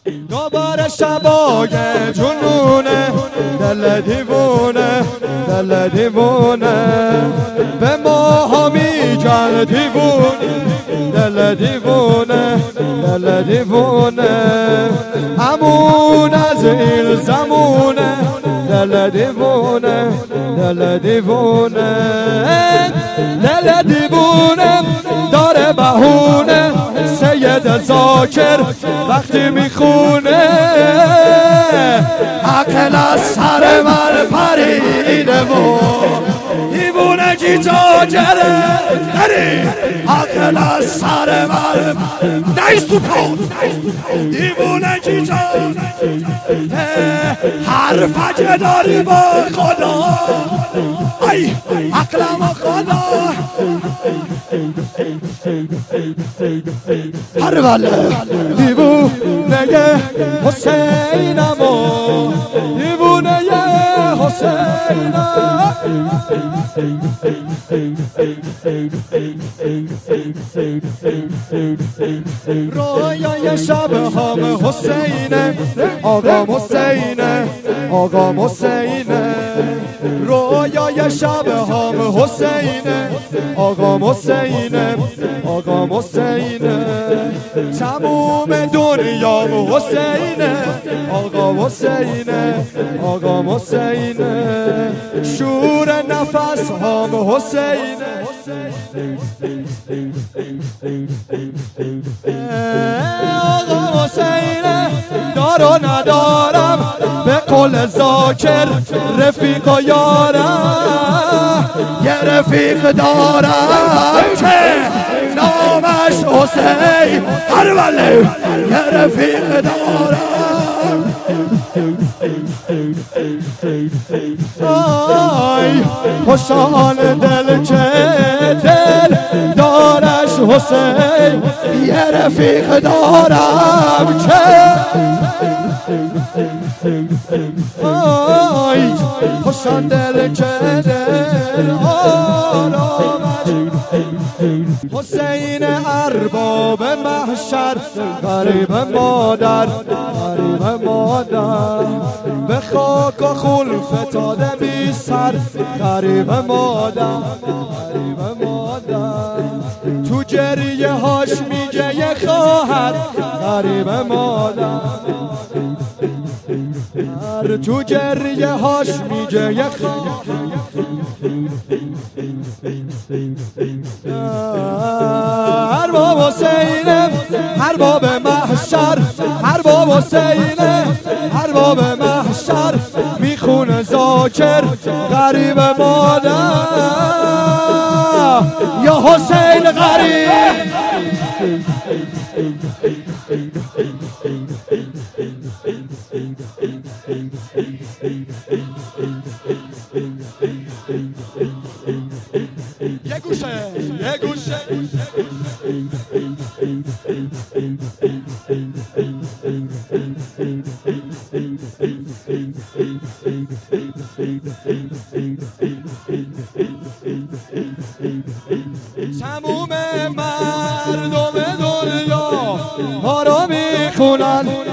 دوباره شبای جنونه دل دیوونه دل دیوونه به ماها میگن دیوونه دل دیوونه دل دیوونه امون از این زمونه دل دیوونه دل دیوونه دل دیوونه داره بهونه سید زاکر وقتی میخونه عقل از سر من پریده و دیوونه کی زاکره عقل از سر من نیست تو پود دیوونه کی زاکره حرف که داری با خدا ای عقلم خدا هر وله دیوونه حسینم و دیوونه حسینم رویای شب هم حسینه آقا حسینه آقا حسینه رویای شب هم حسینه آقا حسینه آقا حسینه تموم دنیا حسینه آقا حسینه آقا حسینه شور نفس هم حسینه آقا حسینه دارو ندارم به قول زاکر رفیق و یارم یه رفیق دارم که نامش حسین هر ولی یه رفیق دارم آی خوشان دل که دل دارش حسین یه رفیق دارم که آی خوشان دل که دل آرامش حسین ارباب محشر غریب مادر غریب مادر به خاک و خون فتاده بی سر غریب مادر غریب مادر تو جریه هاش میگه یه خواهر غریب مادر تو جریه هاش میگه یه خواهر ارباب حسینه ارباب محشر ارباب حسینه ارباب محشر میخونه زاکر غریب مادر یا حسین غریب یه گوشه یه گوشه تموم مردم دنیا ها رو میخونن